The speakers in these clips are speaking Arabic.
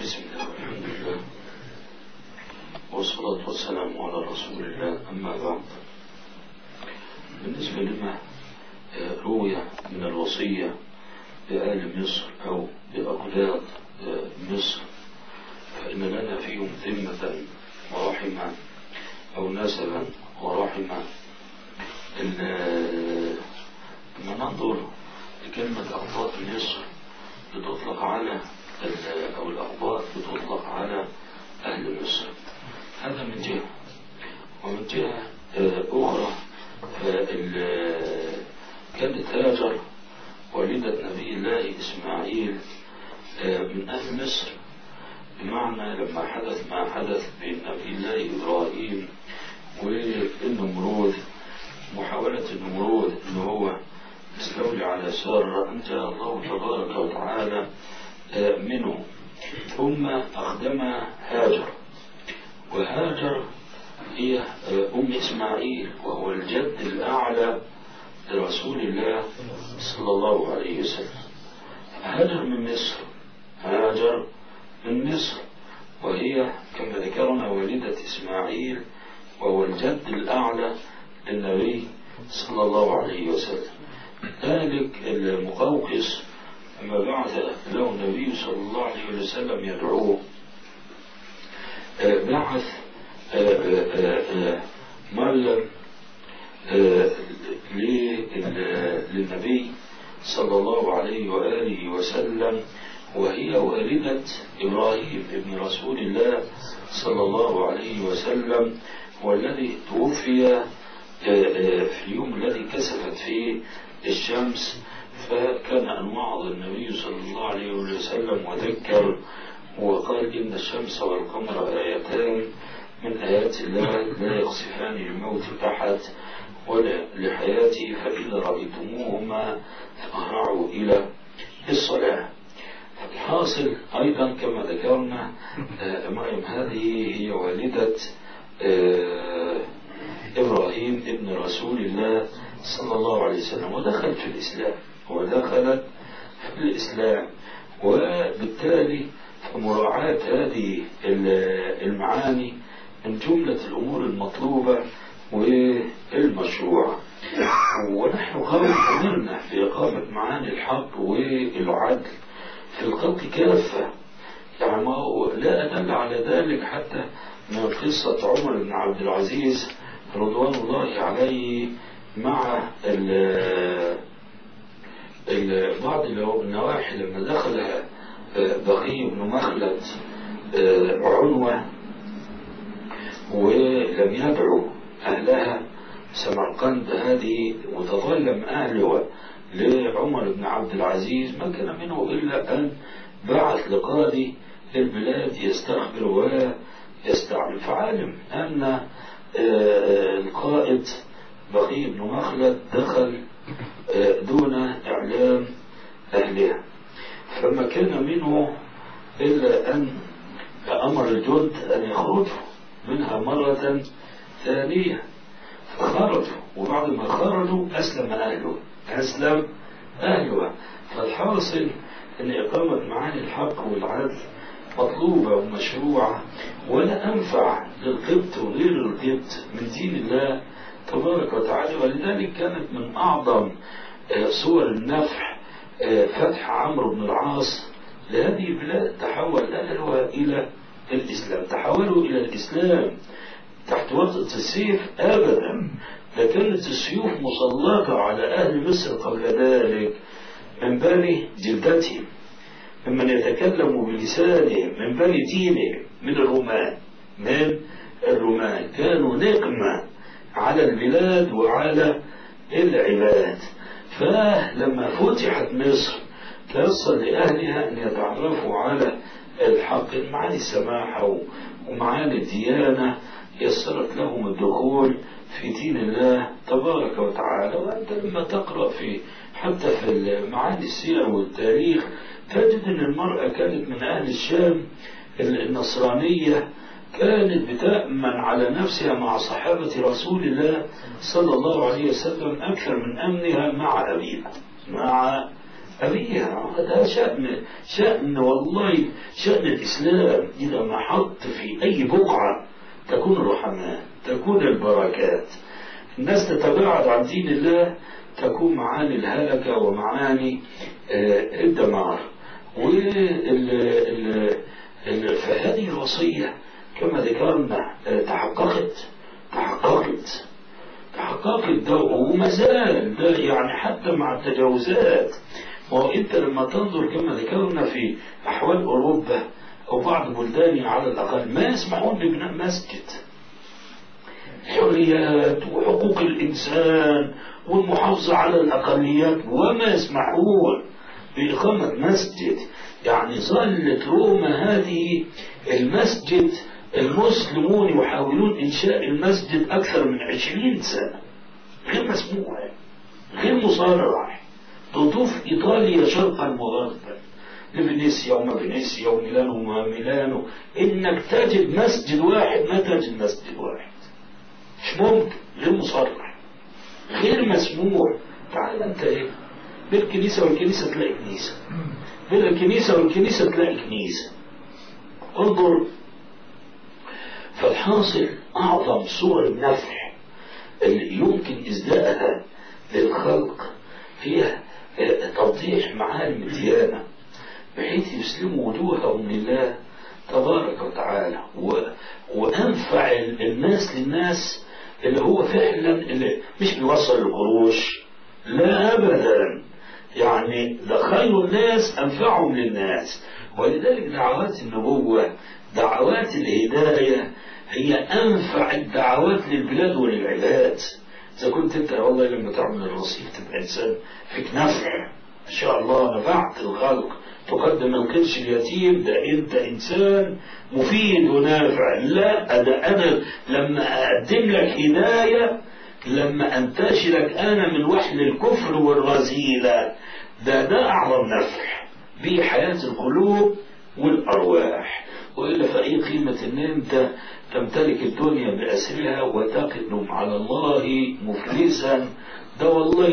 بسم الله والحمد لله والصلاة والسلام على رسول الله. أما بعد، بالنسبة لما روي من الوصية بآل مصر أو بأولاد مصر، فإن لنا فيهم ذمة ورحمة أو نسبا ورحمة. لما ننظر لكلمة أقباط مصر بتطلق على أو الأقباط بتطلق على أهل مصر، هذا من جهة. ومن جهة أخرى كانت هاجر والدة نبي الله إسماعيل من أهل مصر، بمعنى لما حدث ما حدث بين نبي الله إبراهيم والنمرود، محاولة النمرود أنه هو يستولي على سارة، أنجى الله تبارك وتعالى منه، ثم أخدم هاجر. وهاجر هي أم إسماعيل، وهو الجد الأعلى لرسول الله صلى الله عليه وسلم. هاجر من مصر، هاجر من مصر، وهي كما ذكرنا والدة إسماعيل، وهو الجد الأعلى للنبي صلى الله عليه وسلم. ذلك المقوقس لما بعث له النبي صلى الله عليه وسلم يدعوه، بعث مريم للنبي صلى الله عليه وآله وسلم، وهي والدة إبراهيم ابن رسول الله صلى الله عليه وسلم، والذي توفي في اليوم الذي كسفت فيه الشمس. فكان أن وعظ النبي صلى الله عليه وسلم وذكر وقال إن الشمس والقمر آيتان من آيات الله لا يخسفان لموت أحد ولا لحياته، فإذا رأيتموهما فأهرعوا إلى الصلاة. الحاصل أيضا كما ذكرنا مريم هذه هي والدة إبراهيم ابن رسول الله صلى الله عليه وسلم، ودخلت في الإسلام. وبالتالي مراعاة هذه المعاني من جملة الأمور المطلوبة والمشروعة. ونحن أمرنا في إقامة معاني الحق والعدل في الخلق كافة، يعني لا أدل على ذلك حتى من قصة عمر بن عبد العزيز رضوان الله عليه مع بعض النواحي لما دخل بقي بن مخلد عنوة ولم يدعو أهلها سمرقند هذه، وتظلم أهلها لعمر بن عبد العزيز، ما كان منه إلا أن بعث لقاضي البلاد يستخبر ويستعمل. فعلم أن القائد بقي بن مخلد دخل دون إعلام أهلها، فما كان منه إلا أن أمر الجند أن يخرجوا منها مرة ثانية، فخرجوا. وبعد ما خرجوا أسلم أهلها. فالحاصل أن إقامة معاني الحق والعدل مطلوبة ومشروعة، ولا أنفع للقبط وغير القبط من دين الله تبارك وتعالى. ولذلك كانت من أعظم صور النفع فتح عمرو بن العاص لهذه البلاد، تحول أهلها إلى الإسلام، تحولوا إلى الإسلام تحت وطأة السيف أبدا. لكانت السيوف مسلطة على أهل مصر قبل ذلك من بني جلدتهم، ممن يتكلم بلسانهم، من بني دينهم، من الرومان كانوا نقمة على البلاد وعلى العباد. فلما فتحت مصر تيسر لأهلها أن يتعرفوا على الحق، معاني السماحة ومعاني الديانة، يسرت لهم الدخول في دين الله تبارك وتعالى. وأنت لما تقرأ حتى في معاني السير والتاريخ تجد أن المرأة كانت من أهل الشام النصرانية، كانت بتأمن على نفسها مع صحابة رسول الله صلى الله عليه وسلم أكثر من أمنها مع أبيها، مع أبيها. هذا شأن والله شأن الإسلام. إذا ما حط في أي بقعة تكون الرحمات، تكون البركات، الناس تتباعد عن دين الله، تكون معاني الهلكة ومعاني الدمار. فهذه الوصية كما ذكرنا تحققت ده وما زال ده، يعني حتى مع التجاوزات. وانت لما تنظر كما ذكرنا في احوال اوروبا او بعض بلدانها على الاقل ما يسمحون ببناء مسجد. حريات وحقوق الانسان والمحافظة على الاقليات، وما يسمحون بإقامة مسجد. يعني ظلت روما هذه المسجد، المسلمون يحاولون إنشاء المسجد أكثر من 20 سنة غير مسموح، غير مصرح. تضيف إيطاليا شرقا وغربا لفينيسيا وما فينيسيا وميلانو وما ميلانو، إنك تجد مسجد واحد ما تجد مسجد واحد، مش ممكن، غير مصرح، غير مسموح. تعال أنت إيه بالكنيسة والكنيسة تلاقي كنيسة، بين الكنيسة والكنيسة تلاقي كنيسة. انظر. فالحاصل أعظم صور النفع اللي يمكن إزداءها للخلق هي توضيح معالم الديانة بحيث يسلموا وجوههم لله تبارك وتعالى، وأنفع الناس للناس اللي هو فعلا اللي مش بيوصل القروش، لا أبدا، يعني خير الناس أنفعهم للناس. ولذلك دعوات النبوة، دعوات الهداية، هي أنفع الدعوات للبلاد وللعباد. إذا كنت أنت والله لما تعمل الرصيف تبقى إنسان فيك نفع إن شاء الله، نفعت الخلق، تقدم القرش اليتيم، ده أنت إنسان مفيد ونافع. لا، ده أنا لما أقدم لك هداية، لما أنتشلك أنا من وحل الكفر والرذيلة، ده أعظم نفع به حياة القلوب والأرواح. وإلا فأي قيمة أن أنت تمتلك الدنيا بأسرها وتقدم على الله مفلسا، ده والله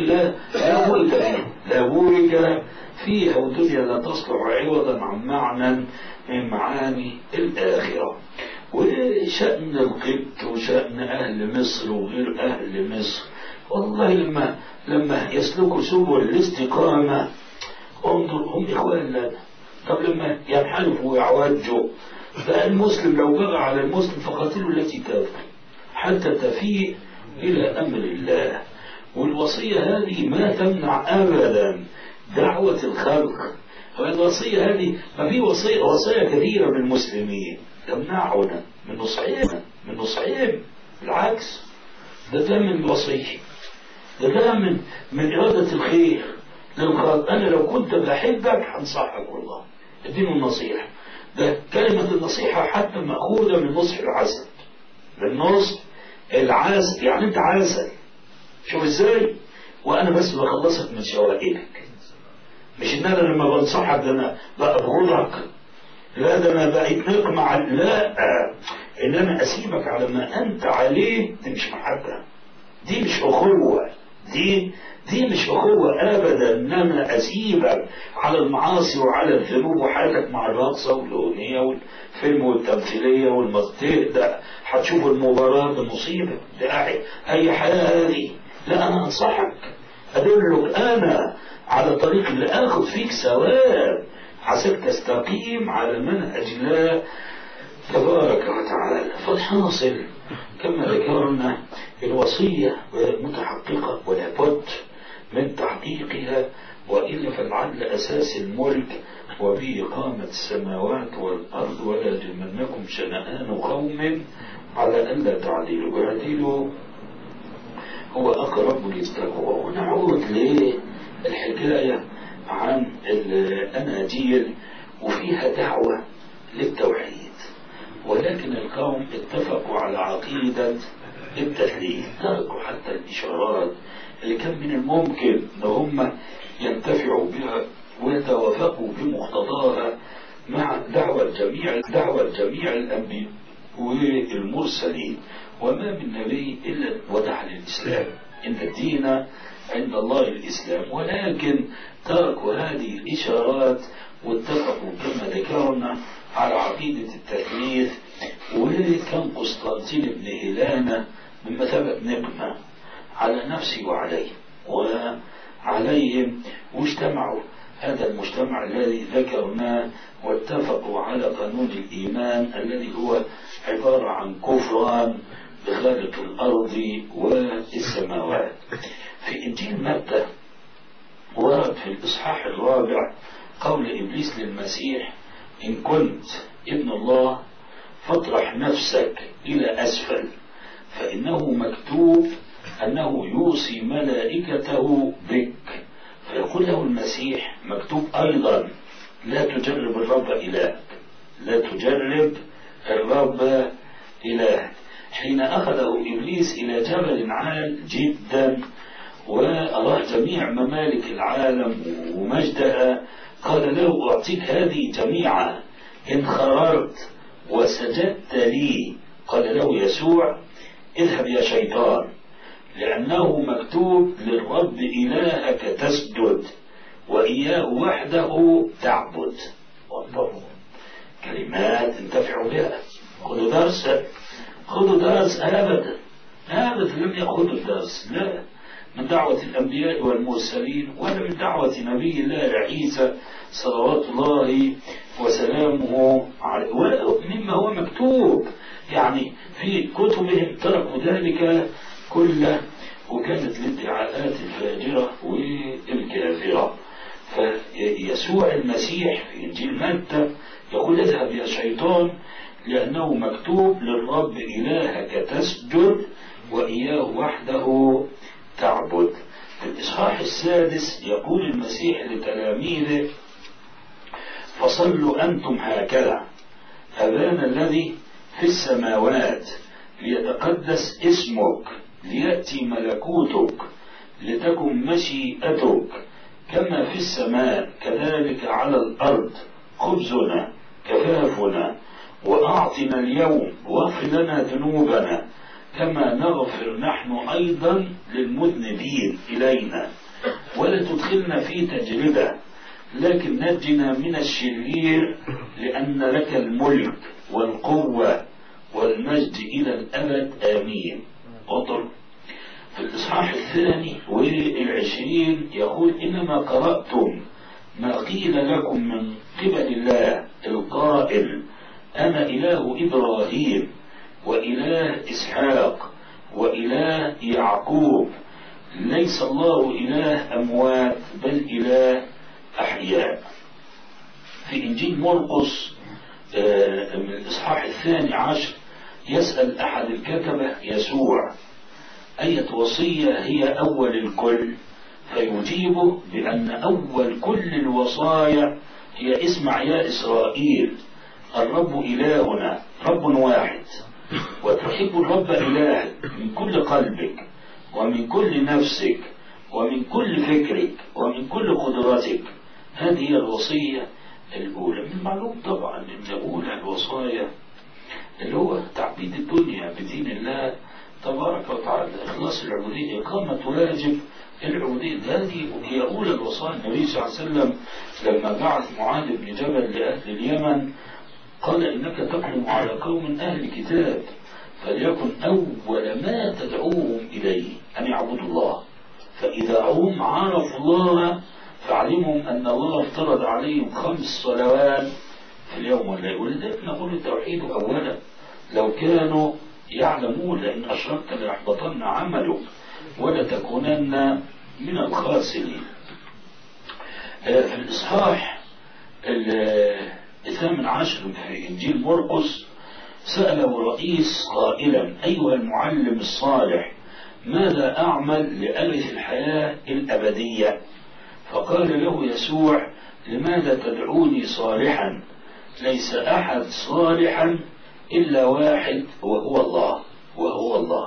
لا بورك فيها، والدنيا لا تصلح عوضا عن معنى من معاني الآخرة. وشأن القبط وشأن أهل مصر وغير أهل مصر، والله لما يسلكوا سبل الاستقامة، انظر هم إخوان لنا. طب لما ينحرفوا ويعوجوا، فالمسلم لو بغى على المسلم فقاتلوا التي تبغي حتى تفيء إلى أمر الله. والوصية هذه ما تمنع أبدا دعوة الخلق. والوصية هذه ما في وصية كثيرة بالمسلمين تمنعنا من نصحهم، بالعكس، ده من الوصية، ده من إرادة الخير للخلق. أنا لو كنت بحبك هنصحك، والله ادينه النصيحة. ده كلمة النصيحة حتى مأخوذة من نصح العسل، من نصح العسل، يعني أنت عسل، شوف إزاي، وأنا بس بخلصك من شوائبك، مش إن أنا لما بنصحك ده أنا بأبغضك، لا، ده أنا بقيت نقمع، لا، إن أنا أسيبك على ما أنت عليه. دي مش محبة، دي مش أخوة، دي مش أخوة أبدا. إنما أسيبك على المعاصي وعلى الذنوب وحالك مع الرقصة والأغنية والفيلم والتمثيلية والمسجد، ده هتشوف المباراة، ده مصيبة، ده أي حياة هذه. لا، أنا أنصحك، أدلك أنا على طريق اللي آخذ فيك ثواب، عساك تستقيم على منهج الله تبارك وتعالى. فالحاصل كما ذكرنا الوصية متحققة ولا بد من تحقيقها، وإلا فالعدل أساس الملك وبإقامة السماوات والأرض. ولا يجرمنكم شنآن قوم على ألا تعدلوا، واعدلوا هو أقرب للتقوى. ونعود للحكاية عن الأناجيل، وفيها دعوة للتوحيد، ولكن القوم اتفقوا على عقيدة التثليث، تركوا حتى الإشارات اللي كان من الممكن ان هم ينتفعوا بها ويتوافقوا بمقتضاها مع دعوة جميع الأنبياء والمرسلين. وما من نبي إلا ودع للإسلام، إن الدين عند الله الإسلام، ولكن تركوا هذه الإشارات واتفقوا كما ذكرنا على عقيدة التثليث. وكان قسطنطين بن هيلانا بمثابة نقمة على نفسه وعليهم، واجتمعوا هذا المجتمع الذي ذكرناه واتفقوا على قانون الإيمان الذي هو عبارة عن كفران بخالق الأرض والسماوات. في إنجيل متى ورد في الإصحاح 4 قول إبليس للمسيح: إن كنت ابن الله فاطرح نفسك إلى أسفل، فإنه مكتوب أنه يوصي ملائكته بك. فيقول له المسيح: مكتوب أيضا لا تجرب الرب إلهك، لا تجرب الرب إلهك. حين أخذه إبليس إلى جبل عال جدا وأراه جميع ممالك العالم ومجدها، قال له: أعطيك هذه جميعا إن خررت وسجدت لي. قال له يسوع: اذهب يا شيطان، لأنه مكتوب للرب إلهك تسجد وإياه وحده تعبد. وانظروا كلمات انتفعوا بها. خذوا درس أبدا لم يأخذوا الدرس، لا من دعوة الأنبياء والمرسلين ولا من دعوة نبي الله عيسى صلوات الله وسلامه عليه، ولا مما هو مكتوب يعني في كتبهم. تركوا ذلك كله، وكانت الادعاءات الفاجرة والكافرة. فيسوع المسيح في إنجيل متى يقول: اذهب يا شيطان، لأنه مكتوب للرب إلهك تسجد وإياه وحده تعبد. في الإصحاح 6 يقول المسيح لتلاميذه: فصلوا أنتم هكذا: أبانا الذي في السماوات، ليتقدس اسمك، ليأتي ملكوتك، لتكن مشيئتك كما في السماء كذلك على الأرض. خبزنا كفافنا وأعطنا اليوم، واغفر لنا ذنوبنا كما نغفر نحن أيضا للمذنبين إلينا، ولا تدخلنا في تجربة لكن نجنا من الشرير، لأن لك الملك والقوة والمجد إلى الأبد آمين. انظر في الإصحاح 22 يقول: إنما قرأتم ما قيل لكم من قبل الله القائل: أنا إله إبراهيم وإله إسحاق وإله يعقوب. ليس الله إله أموات بل إله أحياء. في إنجيل مرقس من الإصحاح 12 يسأل أحد الكتبة يسوع: أية وصية هي أول الكل؟ فيجيبه بأن أول كل الوصايا هي: اسمع يا إسرائيل، الرب إلهنا رب واحد، وتحب الرب إلهك من كل قلبك ومن كل نفسك ومن كل فكرك ومن كل قدرتك. هذه هي الوصية الأولى. من المعلوم طبعا أن أولى الوصايا اللي هو تعبيد الدنيا بدين الله تبارك وتعالى، إخلاص العبودية، إقامة واجب العبودية. هذه هي أولى الوصايا. النبي صلى الله عليه وسلم لما بعث معاذ بن جبل لأهل اليمن قال: إنك تقدم على قوم أهل كتاب، فليكن أول ما تدعوهم إليه أن يعبدوا الله، فإذا هم عرفوا الله فعلمهم أن الله افترض عليهم 5 صلوات في اليوم والليل. ولذلك نقول التوحيد أولا. لو كانوا يعلمون لئن أشركت ليحبطن عملك ولتكونن من الخاسرين. في الإصحاح 18 في إنجيل مرقس سأله رئيس قائلا: أيها المعلم الصالح، ماذا أعمل لأرث الحياة الأبدية؟ فقال له يسوع: لماذا تدعوني صالحا؟ ليس أحد صالحا إلا واحد وهو الله.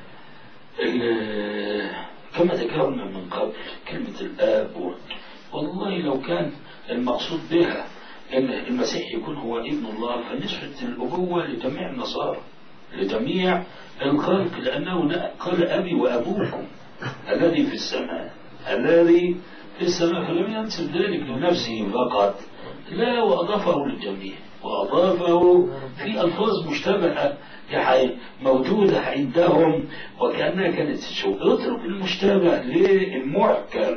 كما ذكرنا من قبل كلمة الآب، والله لو كان المقصود بها أن المسيح يكون هو ابن الله فنسبة الأبوة لجميع النصارى، لجميع الخلق، لأنه قال أبي وأبوكم، الذي في السماء، الذي في السماء، فلم ينسب ذلك لنفسه فقط، لا، وأضافه للجميع، وأضافه في ألفاظ مشتبهة موجودة عندهم وكأنها كانت تشوف. اترك المشتبه للمحكم،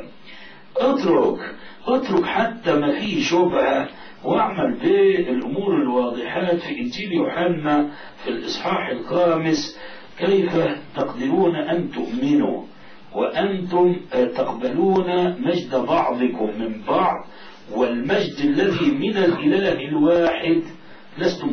اترك حتى ما فيه شبهة، واعمل بالأمور الواضحات. في إنجيل يوحنا في الإصحاح 5: كيف تقدرون أن تؤمنوا وأنتم تقبلون مجد بعضكم من بعض والمجد الذي من الإله الواحد لستم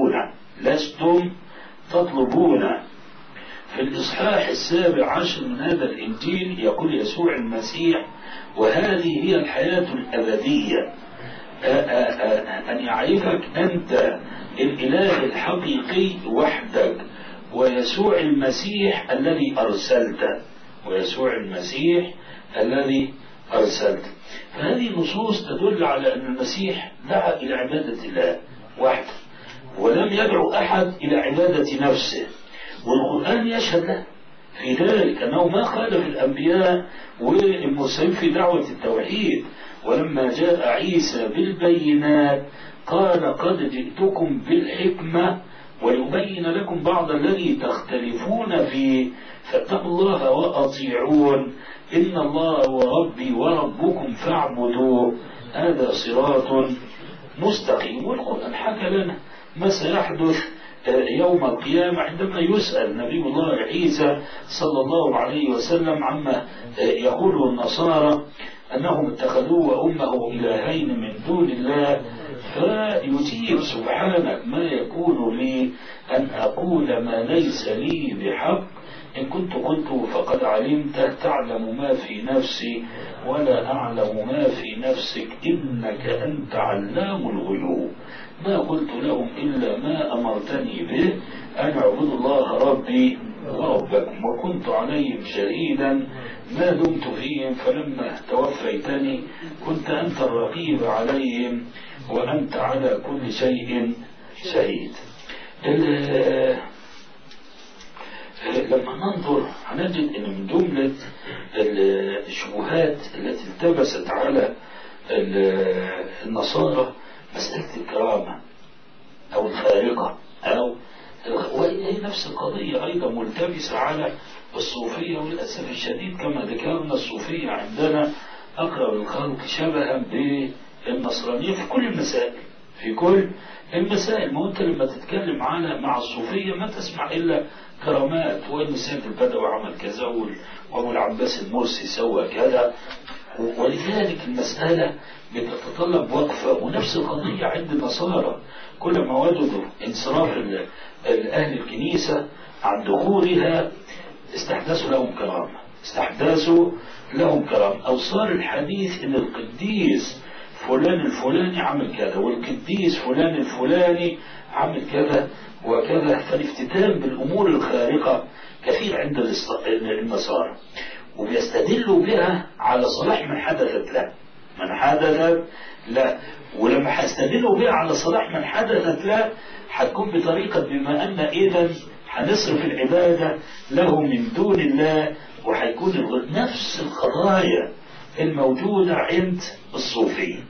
تطلبون. في الإصحاح 17 من هذا الإنجيل يقول يسوع المسيح: وهذه هي الحياة الأبدية، أن يعرفك أنت الإله الحقيقي وحدك ويسوع المسيح الذي أرسلت. فهذه نصوص تدل على أن المسيح دعا إلى عبادة الله وحده، ولم يدعو أحد إلى عبادة نفسه، والقرآن يشهد له في ذلك أنه ما خالف الأنبياء والمرسلين في دعوة التوحيد. ولما جاء عيسى بالبينات قال: قد جئتكم بالحكمة ولأبين لكم بعض الذي تختلفون فيه، فاتقوا الله وأطيعون، إن الله هو ربي وربكم فاعبدوه، هذا صراط مستقيم. والقرآن حكى لنا ما سيحدث يوم القيامة عندما يسأل نبي الله عيسى صلى الله عليه وسلم عما يقول النصارى أنهم اتخذوه وأمه إلهين من دون الله، فيجيب: سبحانك، ما يكون لي أن أقول ما ليس لي بحق، إن كنت قلته فقد علمته، تعلم ما في نفسي ولا أعلم ما في نفسك، إنك أنت علام الغيوب، ما قلت لهم إلا ما أمرتني به، أن اعبدوا الله ربي وربكم، وكنت عليهم شهيدا ما دمت فيهم، فلما توفيتني كنت أنت الرقيب عليهم وأنت على كل شيء شهيد. لما ننظر هنجد أن من جملة الشبهات التي التبست على النصارى مسألة الكرامة أو الخارقة، وهي نفس القضية أيضا ملتبسة على الصوفية. وللأسف الشديد كما ذكرنا الصوفية عندنا أقرب الخلق شبها بالنصرانية في كل المسائل. ما أنت لما تتكلم مع الصوفية ما تسمع إلا كرامات، وإن سيد البدوي عمل كذا وأبو العباس المرسي سوى كذا، ولذلك المسألة بتتطلب وقفة. ونفس القضية عند النصارى، كلما وجدوا انصراف أهل الكنيسة عن دخولها استحدثوا لهم كرامة، أو صار الحديث إن القديس فلان الفلاني عمل كذا والقديس فلان الفلاني عمل كذا وكذا. فالافتتان بالأمور الخارقة كثير عند النصارى، وبيستدلوا بها على صلاح من حدثت له. ولما هيستدلوا بها على صلاح من حدثت له هتكون بطريقة بما أن إذن هنصرف العبادة له من دون الله، وهيكون نفس القضايا الموجودة عند الصوفية.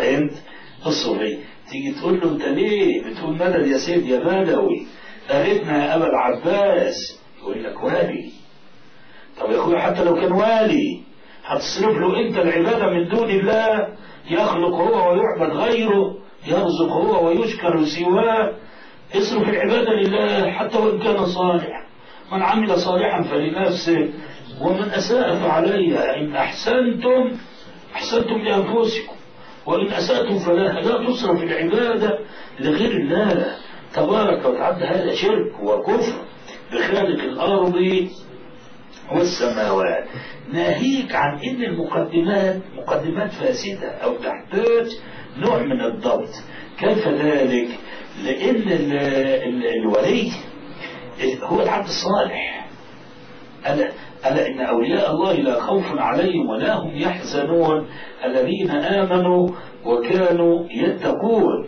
تيجي تقول له: انت ليه بتقول مدد يا سيد يا بدوي، قريتنا يا أبا العباس؟ يقول لك: والي. طب يا أخويا حتى لو كان والي هتصرف له انت العبادة من دون الله؟ يخلق هو ويعبد غيره، يرزق هو ويشكر سواه. اصرف العبادة لله حتى وإن كان صالح، من عمل صالحا فلنفسه ومن أساء فعليها، إن أحسنتم لأنفسكم وإن أسأتم فلا تصرف العبادة لغير الله تبارك وتعالى. هذا شرك وكفر بخالق الأرض والسماوات. ناهيك عن إن مقدمات فاسدة أو تحتاج نوع من الضبط. كيف ذلك؟ لأن الولي هو العبد الصالح. ألا إن أولياء الله لا خوف عليهم ولا هم يحزنون الذين آمنوا وكانوا يتقون.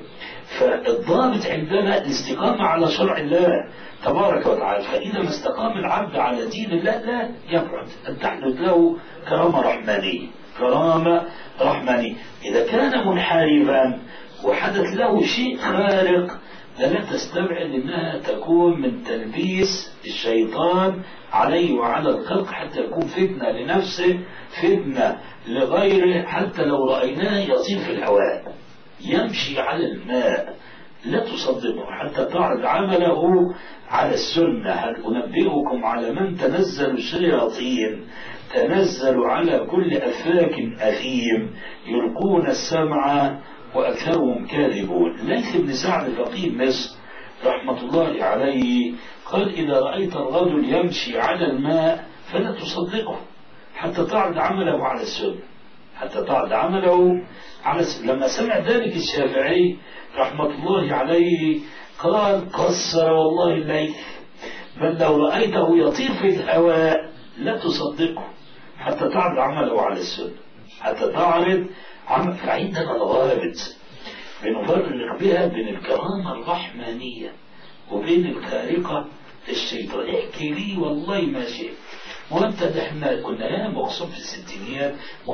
فالضابط عندنا الاستقامة على شرع الله تبارك وتعالى. فإذا ما استقام العبد على دين الله لا يبعد أن تحدث له كرامة رحمانية. كرامة رحمانية. إذا كان منحرفا وحدث له شيء خارق لا تستبعد أنها تكون من تلبيس الشيطان عليه وعلى الخلق حتى يكون فتنة لنفسه فتنة لغيره. حتى لو رأيناه يطير في الهواء يمشي على الماء لا تصدقه حتى تعرض عمله على السنة. هل أنبئكم على من تنزل الشياطين تنزل على كل أفاك أثيم يلقون السمع وأكثرهم كاذبون. ليث بن سعد فقيه مصر رحمة الله عليه قال إذا رأيت الرجل يمشي على الماء فلا تصدقه حتى تعرض عمله على السنة. حتى تعرض عمله على السنة. لما سمع ذلك الشافعي رحمة الله عليه قال قصر والله الليث بل لو رأيته يطير في الهواء لا تصدقه حتى تعرض عمله على السنة. حتى تعرض عمل. فعندنا ضوابط بنفرق بها بين الكرامة الرحمانية وبين الخارقة الشيطان. احكي لي والله ما شيء. وانت احنا كنا يا مقصود في الستينيات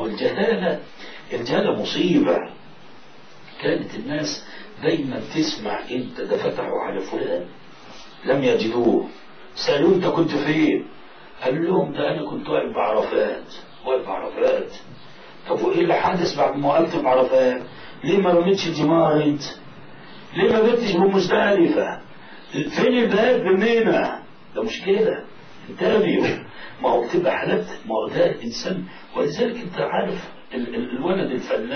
والجهالة مصيبة. كانت الناس دايما تسمع انت ده فتحوا على فلان لم يجدوه سألوه انت كنت فين قال لهم ده انا كنت واقف بعرفات. واقف بعرفات. طب وايه اللي حدث بعد ما وقفت بعرفات؟ ليه ما رميتش الجمار انت؟ ليه ما جبتش بمزدلفة؟ فين الباب بمينا؟ ده مش كده. انتبهوا. ما هو بتبقى حالات ما هو ده الانسان. ولذلك انت عارف الولد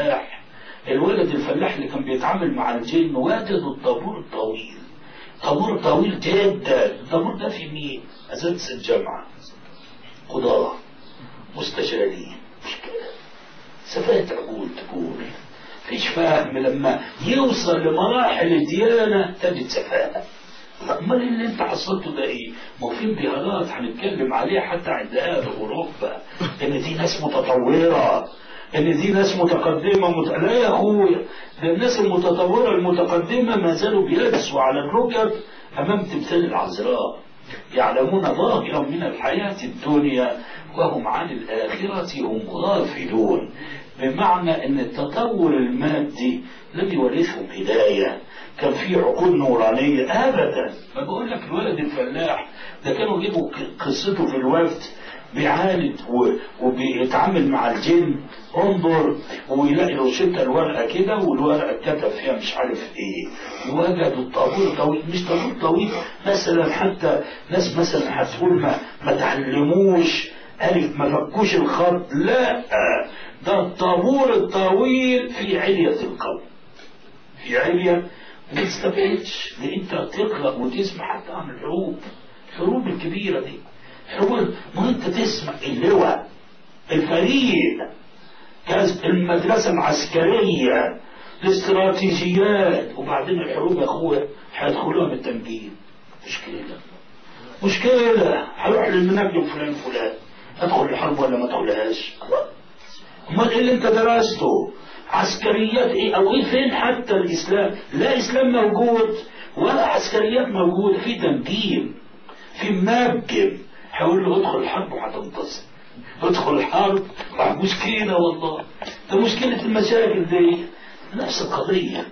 الفلاح اللي كان بيتعامل مع الجن واجد الطابور الطويل. طابور طويل جدا. الطابور ده في مين؟ أساتذة الجامعة قضاة مستشارين. مش كده. سفاهة عقول تقول فيش فهم. لما يوصل لمراحل الديانة تجد سفاهة. امال اللي انت حصلته ده ايه؟ ما في انبهارات هنتكلم عليها حتى عند اهل اوروبا ان دي ناس متطوره ان دي ناس متقدمه لا يا اخويا ده الناس المتطوره المتقدمه ما زالوا بيجلسوا على الركب امام تمثال العذراء يعلمون ظاهرا من الحياه الدنيا وهم عن الاخره هم غافلون. بمعنى ان التطور المادي لم يورثهم هدايه. كان في عقول نورانيه ابدا. فبقول لك الولد الفلاح ده كانوا يجيبوا قصته في الوفد بيعالج وبيتعامل مع الجن. انظر ويلاقي له شتى الورقه كده والورقه اتكتب فيها مش عارف ايه. وجدوا الطابور طويل. مش طابور طويل مثلا حتى ناس مثلا هتقول ما تعلموش ألف ما فكوش الخط. لا ده الطابور الطويل في علية القوم. في علية ما تستبعدش لان انت تقرأ وتسمع حتى عن الحروب الكبيرة دي. حروب ما انت تسمع اللواء الفريق المدرسة العسكرية الاستراتيجيات وبعدين الحروب يا اخويا هيدخلوها بالتمكين. مشكلة هروح للمنجم فلان ادخل الحرب ولا ما ادخلهاش؟ امال ايه اللي انت درسته؟ عسكريات ايه او ايه؟ فين حتى الاسلام؟ لا اسلام موجود ولا عسكريات موجودة. في تمكين في منجم هقول له ادخل الحرب وهتنتصر. ادخل الحرب مشكلة والله. ده مشكلة المشاكل دي. نفس القضية.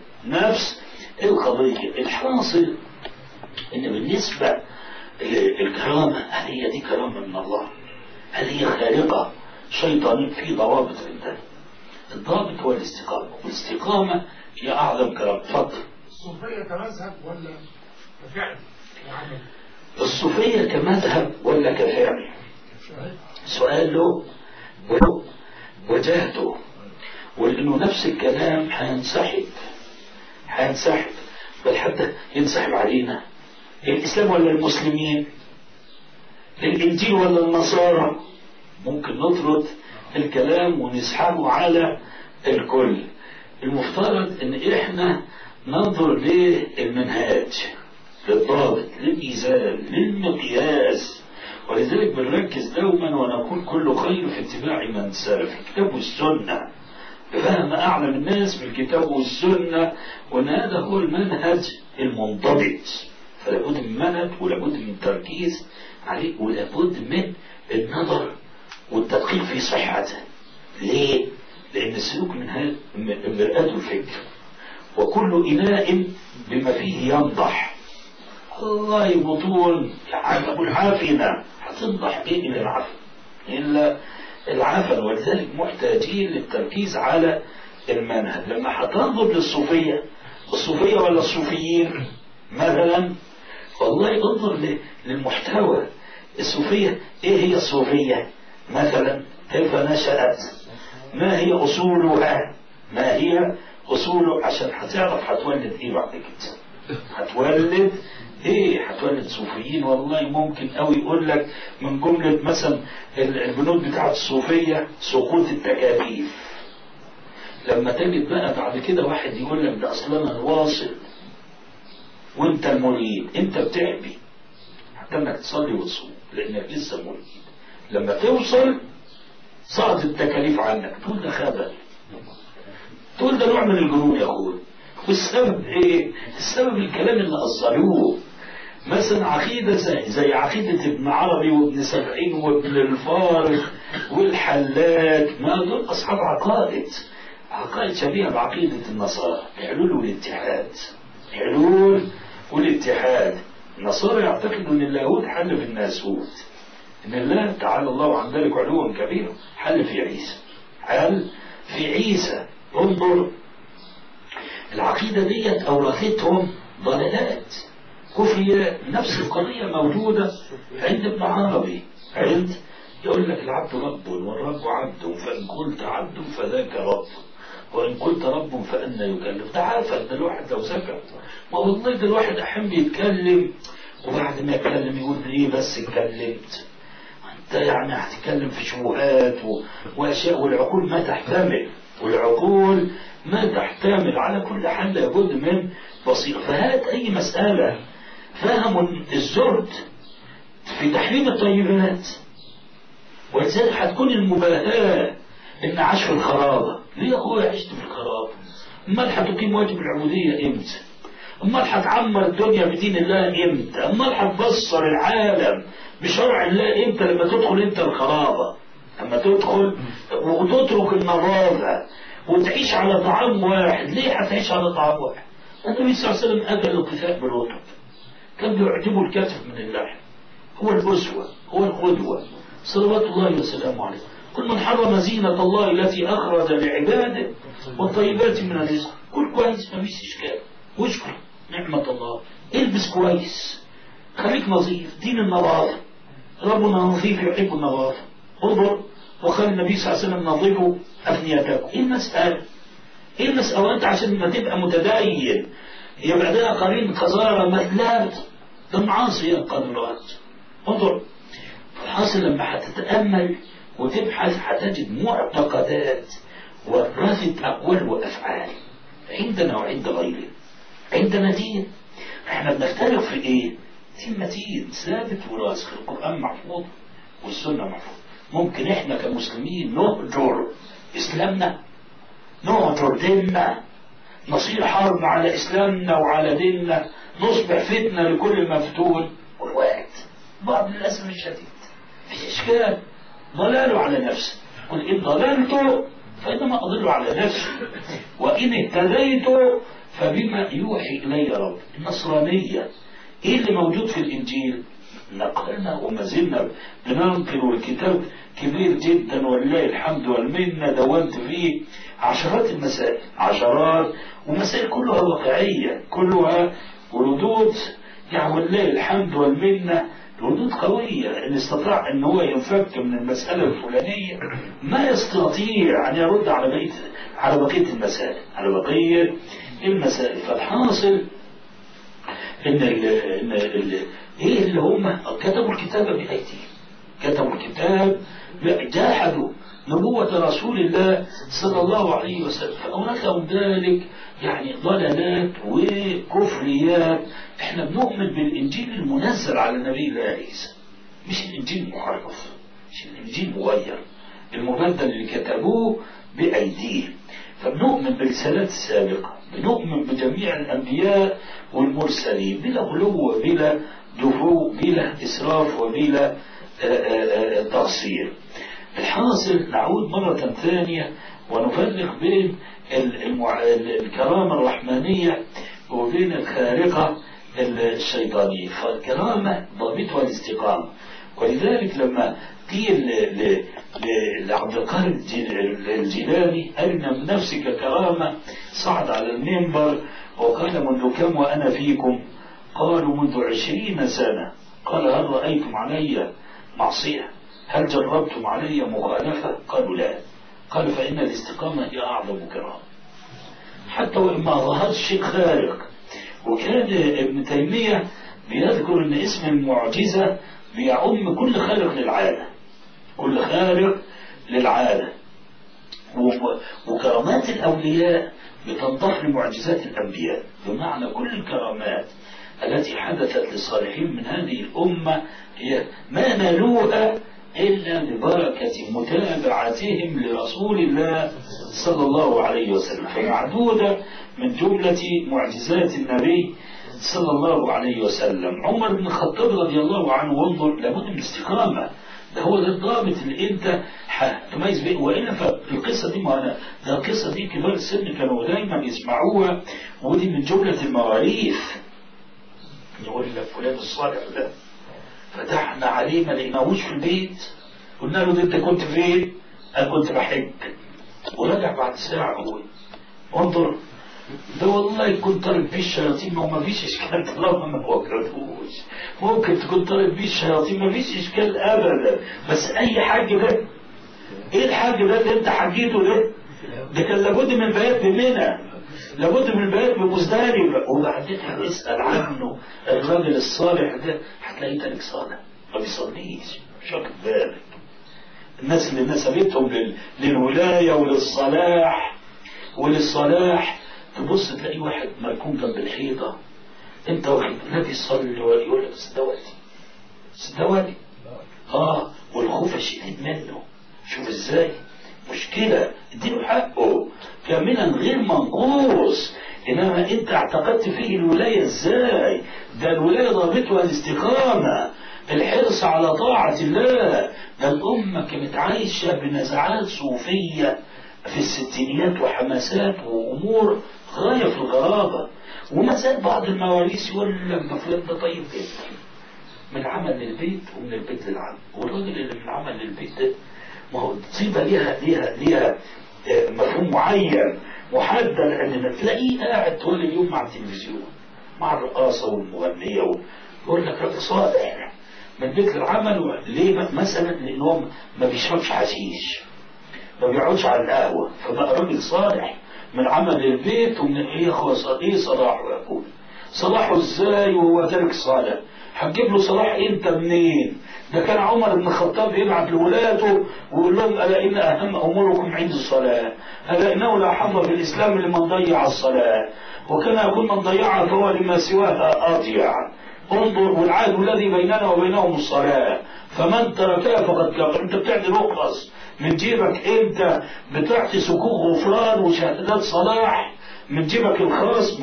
الحاصل ان بالنسبة للكرامة هل هي دي كرامة من الله؟ هل هي خارقة شيطانية؟ في ضوابط عندنا. الضابط هو الاستقامة والاستقامة هي أعظم كرامة. اتفضل. الصوفية كمذهب ولا كفعل؟ الصوفية كمذهب ولا كفعل؟ سؤال له وجهته. ولأنه نفس الكلام هينسحب بل حتى ينسحب علينا. الإسلام ولا المسلمين؟ الإنجيل ولا النصارى؟ ممكن نطرد الكلام ونسحبه على الكل. المفترض ان احنا ننظر للمنهاج للضابط للميزان للمقياس. ولذلك بنركز دوما ونقول كل خير في اتباع من سلف الكتاب والسنة فهم أعلم الناس بالكتاب والسنة، وأن هذا هو المنهج المنضبط. فلابد من منهج، ولابد من تركيز عليه، ولابد من النظر والتدقيق في صحته. ليه؟ لأن السلوك من هذا مرآة الفكر، وكل إناء بما فيه ينضح. الله بطون أبو العافنة هتنضح إيه إلا العفن، إلا العفن. ولذلك محتاجين للتركيز على المنهج. لما هتنظر للصوفية، الصوفية ولا الصوفيين مثلا، والله انظر للمحتوى. الصوفية ايه هي الصوفية مثلا؟ كيف نشأت؟ ما هي أصولها؟ ما هي أصوله؟ عشان هتعرف هتولد ايه بعد كده. هتولد ايه؟ هتولد صوفيين. والله ممكن قوي يقول لك من جملة مثلا البنود بتاعت الصوفية سقوط التكاليف. لما تجد بقى بعد كده واحد يقول لك ده اصلا الواصل وانت المريد، انت بتعبي حتى انك تصلي وتصوم لانك لسه مريد. لما توصل صعد التكاليف عنك، تقول ده خبل، تقول ده نوع من الجنون يا اخوي. والسبب ايه؟ السبب الكلام اللي اصلوه. مثلا عقيدة زي عقيدة ابن عربي وابن سبعين وابن الفارغ والحلاج، ما دول اصحاب عقائد شبيهة بعقيدة النصارى، حلول والاتحاد. حلول والاتحاد. النصارى يعتقدوا ان اللاهوت حل في الناسوت، ان الله تعالى الله عن ذلك علوا كبيرا حل في عيسى، حل في عيسى. انظر العقيدة ديت أورثتهم ضلالات كفرية. نفس القضية موجودة عند ابن عربي، عند يقول لك العبد رب والرب عبد، فإن قلت عبد فذاك رب، وإن قلت رب فأنا يكلم. تعافى ده الواحد لو سكت. ما والله ده الواحد أحيانا بيتكلم وبعد ما يتكلم يقول ليه بس اتكلمت؟ أنت يعني هتتكلم في شبهات وأشياء، والعقول ما تحتمل، والعقول ما تحتمل. على كل حال لابد من بصيرة. فهات أي مسألة فهموا الزهد في تحريم الطيبات، ولذلك هتكون المباهاة إن عاش في الخرابة. ليه يا أخويا عشت في الخرابة؟ أمال هتقيم واجب العبودية إمتى؟ أمال هتعمر الدنيا بدين الله إمتى؟ أمال هتبصر العالم بشرع الله إمتى؟ لما تدخل أنت الخرابة، لما تدخل وتترك النظافة وتعيش على طعام واحد. ليه هتعيش على طعام واحد؟ النبي صلى الله عليه وسلم أكل الكفاء بالرطب، كان بيعجبه الكتف من اللحم، هو الأسوة، هو القدوة صلوات الله وسلامه عليه. كل من حرم زينة الله التي أخرج لعباده والطيبات من الرزق. كل كويس ما فيش إشكال، واشكر نعمة الله، البس كويس، خليك نظيف، دين النظافة، ربنا نظيف يحب النظافة. انظر وقال النبي صلى الله عليه وسلم نظفوا أفنيتكم. إيه المسألة؟ إيه المسألة؟ وأنت عشان ما تبقى متدين يبقى ده قرين قذارة لا، ده معاصي يا قدرات. انظر الحاصل لما هتتأمل وتبحث هتجد معتقدات ورثت أقوال وأفعال عندنا وعند غيرنا. عندنا دين، احنا بنختلف في ايه؟ دين متين ثابت وراسخ، القرآن محفوظ والسنة محفوظ. ممكن احنا كمسلمين نهجر اسلامنا، نهجر ديننا، نصير حرب على اسلامنا وعلى ديننا، نصبح فتنة لكل مفتون. والوقت بعض للأسف الشديد في إشكال ضلاله على نفسه. قل إن ضللت فإنما أضل على نفسي، وإن اهتديت فبما يوحي إلي رب. النصرانية إيه اللي موجود في الإنجيل؟ نقلنا وما زلنا بننقل، والكتاب كبير جدا ولله الحمد والمنة، دونت فيه عشرات المسائل، عشرات، ومسائل كلها واقعية، كلها وردود يعني ولله الحمد والمنة، ردود قوية. إن استطاع أن هو ينفك من المسألة الفلانية ما يستطيع أن يرد على بقية المسائل، على بقية المسائل. فالحاصل إن إيه اللي هم كتبوا الكتاب بأيديهم، كتبوا الكتاب جاحدوا نبوة رسول الله صلى الله عليه وسلم، فأورثهم ذلك يعني ضلالات وكفريات. احنا بنؤمن بالإنجيل المنزل على النبي الله عيسى، مش الإنجيل المحرف، مش الإنجيل مغير المبدل اللي كتبوه بأيديهم. فبنؤمن بالرسالات السابقة، بنؤمن بجميع الأنبياء والمرسلين بلا غلو بلا دفو بلا إسراف وبلا تقصير. الحاصل نعود مرة ثانية ونفرق بين الكرامة الرحمنية وبين الخارقة الشيطانية. فالكرامة ضابطها الاستقامة، ولذلك لما قيل لعبد القادر الجيلاني أرنا من نفسك كرامة صعد على المنبر وقال منذ كم وأنا فيكم؟ قالوا منذ 20 سنة. قال هل رأيتم علي معصية؟ هل جربتم علي مخالفة؟ قالوا لا. قال فإن الاستقامة هي أعظم كرامة حتى وإن ما ظهرش شيء خارق. وكان ابن تيمية بيذكر أن اسم المعجزة بيعم كل خارق للعادة، كل خارق للعادة. وكرامات الأولياء بتنضح لمعجزات الأنبياء، بمعنى كل الكرامات التي حدثت للصالحين من هذه الأمة هي ما نالوها إلا ببركة متابعتهم لرسول الله صلى الله عليه وسلم، فمعدودة من جملة معجزات النبي صلى الله عليه وسلم. عمر بن الخطاب رضي الله عنه، وانظر لابد من الاستقامة، ده هو ده الضابط اللي انت تميز به. والا فالقصه دي معنا، ده القصه دي كبار السن كانوا دايما يسمعوها، ودي من جمله المواريث. يقول لك فلان الصالح ده فتحنا عليه ما لقيناهوش في البيت، قلنا له انت كنت فين؟ قال كنت بحج. ورجع بعد ساعه هو انظر ده والله كنت طالب بيه الشياطين، ما فيش اشكال طالما ما وكلتوش. ممكن تكون طالب بيه الشياطين ما فيش اشكال ابدا، بس اي حاج ده ايه الحاج ده اللي انت حجيته ده كان لابد من بيات بمنى، لابد من بيات بمزدلفه. وبعدين هتسال عنه الراجل الصالح ده هتلاقيه تارك صالح ما بيصليش، مش واخد بالك. الناس اللي نسبتهم للولايه وللصلاح تبص تلاقي واحد مركون جنب الحيطة، انت واحد لا بيصلي ولا يقول لك صدوالي والخوف الشديد منه. شوف ازاي مشكلة، اديله حقه كاملا غير منقوص. انما انت اعتقدت فيه الولاية ازاي؟ ده الولاية ضابطها الاستقامة، الحرص على طاعة الله. ده الأمة كانت عايشة بنزعات صوفية في الستينيات وحماسات وأمور غاية في الغرابة. وما زال بعض المواريث يقول لما فلان ده طيب جدا من عمل للبيت ومن البيت للعمل. والراجل اللي من عمل للبيت ده ما هو الطيبة ليها مفهوم معين محدد عندنا. تلاقيه قاعد طول اليوم مع التلفزيون مع الرقاصة والمغنية يقول لك راجل صالح من بيت للعمل. ليه؟ مثلا لأنه ما بيشربش حشيش، ما بيقعدش على القهوة، فبقى راجل صالح من عمل البيت. ومن ايه صلاحه؟ يقول صلاحه ازاي وهو تارك صالح؟ هتجيب له صلاح انت منين؟ ده كان عمر بن الخطاب يبعث لولاده ويقول لهم الا ان اهم اموركم عند الصلاه، الا انه لا حظ في الاسلام لمن ضيع الصلاه، وكان يقول من ضيعها فهو لما سواها اضيع. انظر والعهد الذي بيننا وبينهم الصلاه فمن تركها فقد كفر. انت بتعمل رخص من جيبك، انت بتعطي سكوك غفران وشهادات صلاح من جيبك الخاص.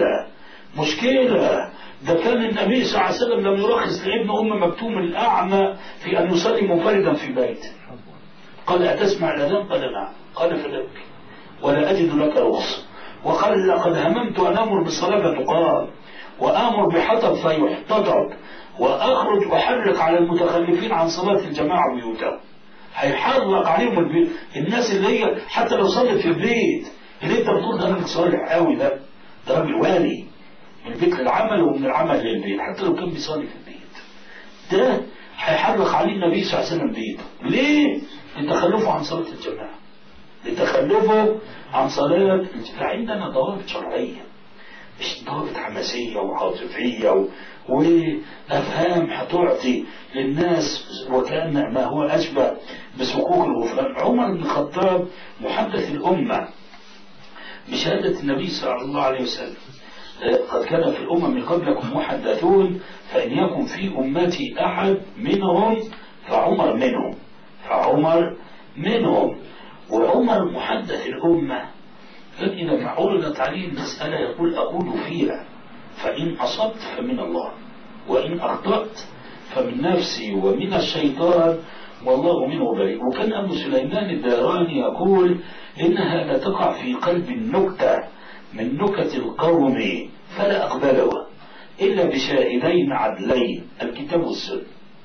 مشكلة. ده كان النبي صلى الله عليه وسلم لم يرخص لابن أم مكتوم الأعمى في أن يصلي منفردا في بيته. قال أتسمع الأذان؟ قال نعم. قال فلبك ولا أجد لك رخصة. وقال لقد هممت أن أمر بالصلاة فتقام وآمر بحطب فيحتضب وأخرج أحرق على المتخلفين عن صلاة الجماعة بيوتهم. هيحرق عليهم البيت. الناس اللي هي حتى لو صلت في البيت اللي انت بتقول ده راجل صالح قوي، ده راجل والي من البيت للعمل ومن العمل للبيت، حتى لو كان بيصلي في البيت ده هيحرق عليه النبي صلى الله عليه وسلم بيته. ليه؟ لتخلفه عن صلاة الجماعة، لتخلفه عن صلاة الجماعة. عندنا ضوابط شرعية مش ضوابط حماسية وعاطفية وأفهام هتعطي للناس وكأن ما هو أشبه بسكوك الغفران. عمر بن الخطاب محدث الأمة بشهادة النبي صلى الله عليه وسلم قد كان في الأمم من قبلكم محدثون فإن يكن في أمتي أحد منهم فعمر منهم. وعمر محدث الأمة كان إذا ما عرضت عليه المسألة يقول أقول فيها، فإن أصبت فمن الله، وإن أخطأت فمن نفسي ومن الشيطان والله منه بريء. وكان أبو سليمان الداراني يقول إنها لا تقع في قلب النكتة من نكت القوم فلا أقبلها إلا بشاهدين عدلين، الكتاب والسنة.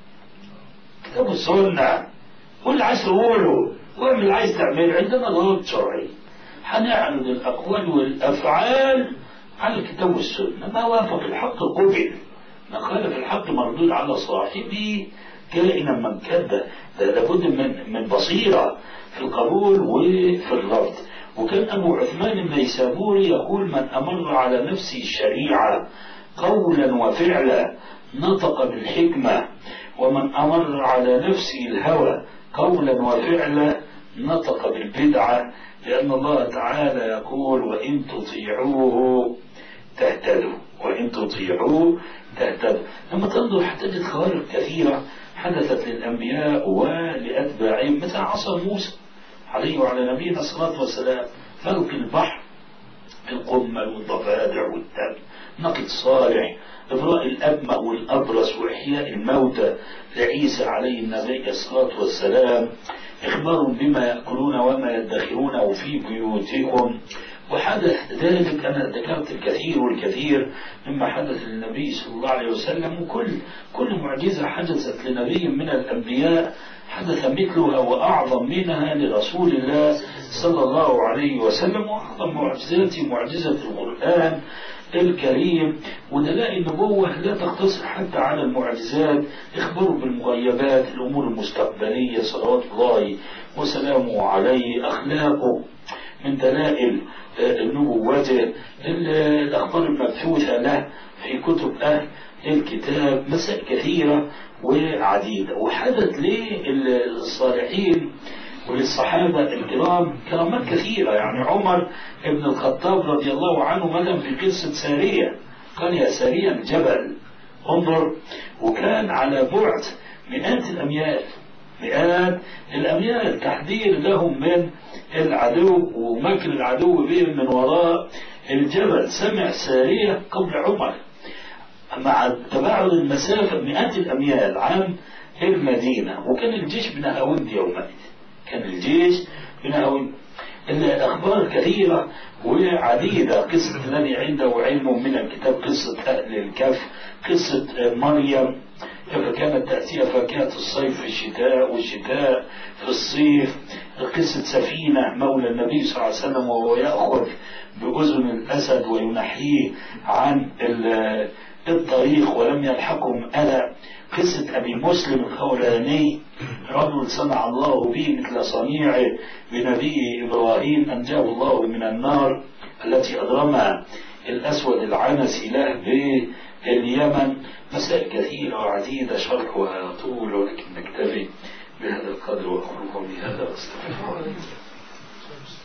كتاب السنة كل عايز تقوله واعمل عايز تعمل، عندنا ضوابط شرعية، هنعرض الأقوال والأفعال على الكتاب والسنة، ما وافق الحق قبل، ما خالف الحق مردود على صاحبه كائنا من كان. ده لابد من بصيرة في القبول وفي الرفض. وكان أبو عثمان النيسابوري يقول من أمر على نفسه الشريعة قولا وفعلا نطق بالحكمة، ومن أمر على نفسه الهوى قولا وفعلا نطق بالبدعة، لأن الله تعالى يقول وإن تطيعوه تهتدوا، وإن تطيعوه تهتدوا. لما تنظر تجد خوارق كثيرة حدثت للأنبياء ولأتباعهم، مثل عصا موسى عليه وعلى نبينا الصلاة والسلام، فلق البحر بالقمل والضفادع والتل، نقد صالح، إبراء الأبمة والأبرص وإحياء الموتى لعيسى عليه النبي الصلاة والسلام، إخبار بما يأكلون وما يدخرونه في بيوتكم. وحدث ذلك أنا ذكرت الكثير والكثير مما حدث للنبي صلى الله عليه وسلم، وكل معجزة حدثت لنبي من الأنبياء حدث مثلها وأعظم منها لرسول الله صلى الله عليه وسلم. وأعظم معجزاته معجزة القرآن الكريم. ودلائل النبوة لا تقتصر حتى على المعجزات، إخباره بالمغيبات، الأمور المستقبلية صلوات الله وسلامه عليه، أخلاقه من دلائل نبوته، الأخبار المبثوثة له في كتب أهل الكتاب، مسائل كثيرة وعديدة. وحدث للصالحين وللصحابة الكرام كرامات كثيرة. يعني عمر بن الخطاب رضي الله عنه مثلا في قصة سارية، قال يا سارية الجبل انظر، وكان على بعد مئات الأميال تحذير لهم من العدو ومكر العدو بهم من وراء الجبل. سمع سارية قبل عمر مع تباعد المسافة مئات الأميال عن المدينة، وكان الجيش بنهاوند يومئذ، كان الجيش بنهاوند. الأخبار كثيرة وعديدة. قصة الذي عنده علم من الكتاب، قصة أهل الكهف، قصة مريم فكانت تأتي فاكهة الصيف في الشتاء والشتاء في الصيف، قصة سفينة مولى النبي صلى الله عليه وسلم وهو يأخذ بأذن الأسد وينحيه عن الطريق ولم يلحقهم أذى، قصة أبي مسلم الخولاني رجل صنع الله به مثل صنيعه بنبي إبراهيم أنجاه الله من النار التي أضرمها الأسود العنسي له باليمن. مسائل كثيرة وعديدة شرحها طول، ولكن نكتفي بهذا القدر وأخرجكم بهذا واستغفر الله.